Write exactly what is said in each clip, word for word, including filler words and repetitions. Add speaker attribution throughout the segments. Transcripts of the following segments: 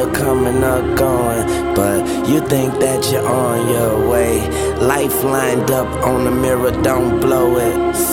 Speaker 1: never coming or going, but you think that you're on your way. Life lined up on the mirror, don't blow it.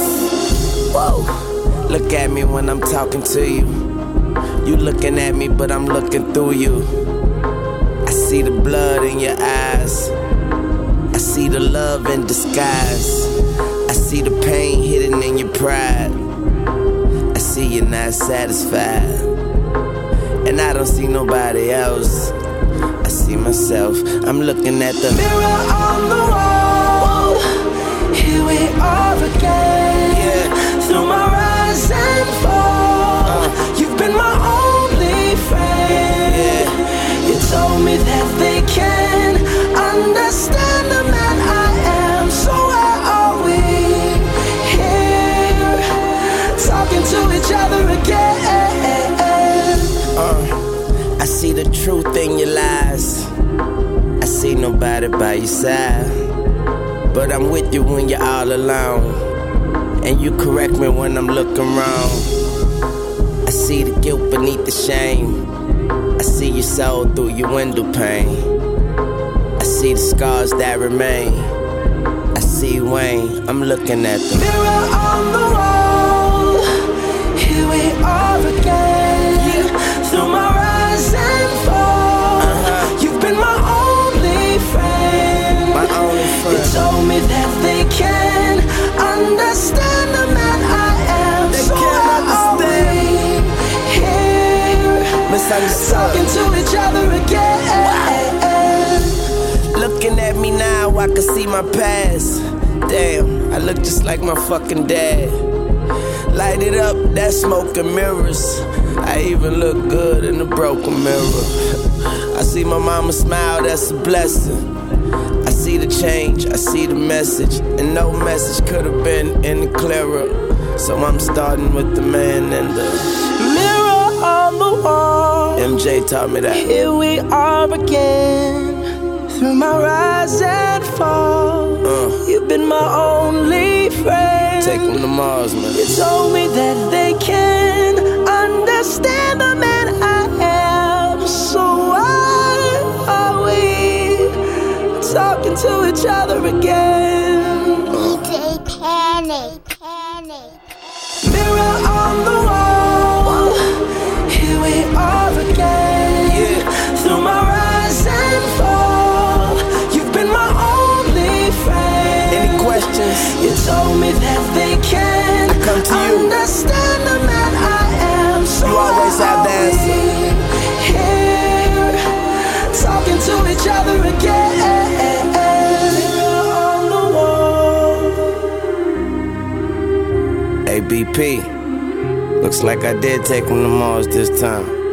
Speaker 1: Whoa, look at me when I'm talking to you. You looking at me, but I'm looking through you. I see the blood in your eyes. I see the love in disguise. I see the pain hidden in your pride. I see you're not satisfied. And I don't see nobody else. I see myself. I'm looking at the
Speaker 2: mirror on the wall. Here we are again.
Speaker 1: Yeah.
Speaker 2: Through my rise and fall, uh. You've been my only friend.
Speaker 1: Yeah.
Speaker 2: You told me that they can understand the man I am. So where are we? Here, talking to each other again.
Speaker 1: Uh, I see the truth in your lies. I see nobody by your side, but I'm with you when you're all alone, and you correct me when I'm looking wrong. I see the guilt beneath the shame. I see your soul through your window pane. I see the scars that remain. I see Wayne, I'm looking at them.
Speaker 2: Mirror on the wall. Here we are again. Yeah. Through my rise and fall, uh-huh. You've been my only friend.
Speaker 1: My only friend.
Speaker 2: You told me that they can understand the man I am.
Speaker 1: They
Speaker 2: so
Speaker 1: can't understand.
Speaker 2: Here, talking to each other again.
Speaker 1: Wow. Looking at me now, I can see my past. Damn, I look just like my fucking dad. Light it up, that smoke and mirrors. I even look good in the broken mirror. I see my mama smile, that's a blessing. I see the change, I see the message, and no message could have been any clearer. So I'm starting with the man and the
Speaker 2: mirror on the wall.
Speaker 1: M J taught me that.
Speaker 2: Here we are again. Through my rise and fall, uh, you've been my only friend.
Speaker 1: Take them to Mars, man.
Speaker 2: You told me that they can understand the man I am. So why are we talking to each other again?
Speaker 3: D J Panic, Panic.
Speaker 2: Mirror on the wall. Here we are again.
Speaker 1: Yeah.
Speaker 2: Through my rise and fall, you've been my only friend.
Speaker 1: Any questions?
Speaker 2: You told me that they can
Speaker 1: I come to you.
Speaker 2: understand the man I am. So
Speaker 1: you always have the answer.
Speaker 2: Here, talking to each other again. Mirror on the wall.
Speaker 1: A B P. Looks like I did take him to Mars this time.